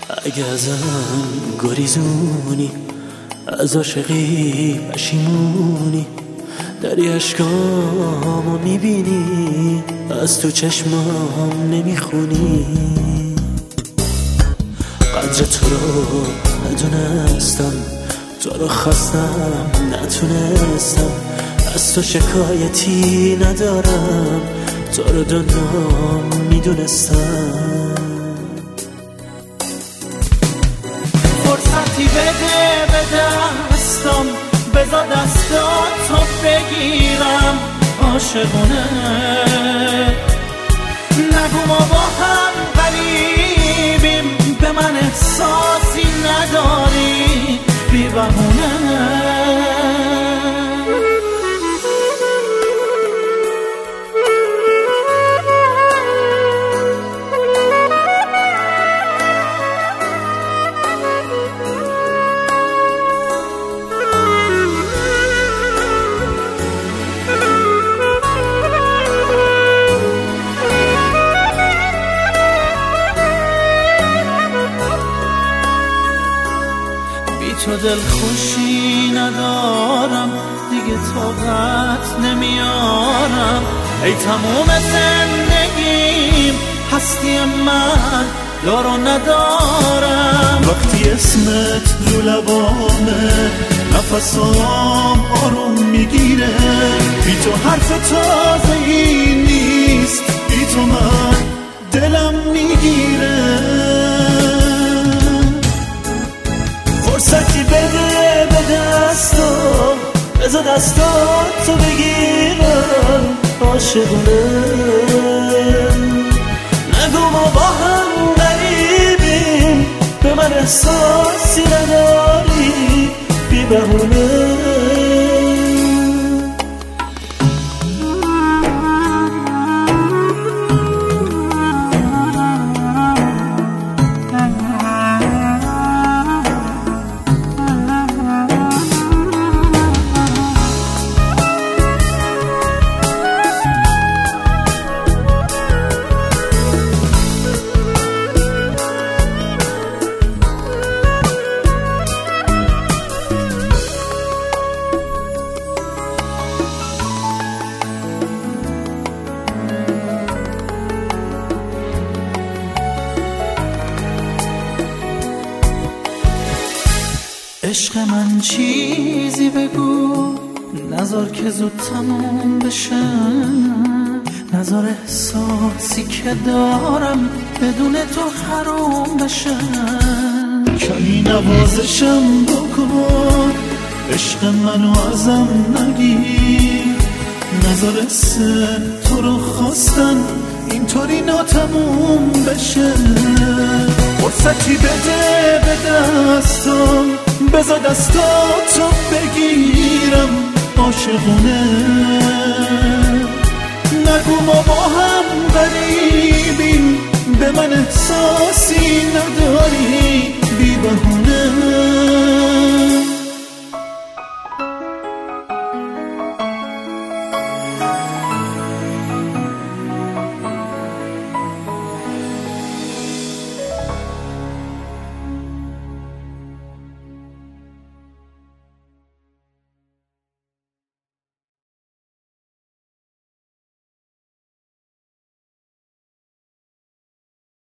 اگه ازم گریزونی، از عاشقی پشیمونی، داری اشکامو میبینی، از تو چشمام نمیخونی. قدر تو رو ندونستم، تو رو خواستم نتونستم، از تو شکایتی ندارم، تو رو دنیا میدونستم. فرصتی بده به دستم، بذار دستاتو بگیرم عاشقونه. نگو ما با هم غریبیم، به من احساسی نداری بی بهونه. تو دل خوشی ندارم دیگه، طاقت نمیارم. ای تموم زندگیم هستی من دارو ندارم. وقتی اسمت رو لبامه نفسام آروم میگیره، بی تو حرف تازه ای نیست، بی تو من دلم میگیره. فرصتی بده به دستم، بذار دستاتو بگیرم عاشقونه. نگو ما با هم غریبیم، به من احساسی نداری بی بهونه. عشق من چیزی بگو، نذار که زود تموم بشه، نذار احساسی که دارم بدون تو حروم بشه. کمی نوازشم بکن، عشق منو ازم نگیر، نذار تو رو خواستن اینطوری ناتموم بشه. فرصتی بده به دستم، بذار دستاتو بگیرم عاشقونه. نگو ما با هم غریبیم، به من احساسی نداری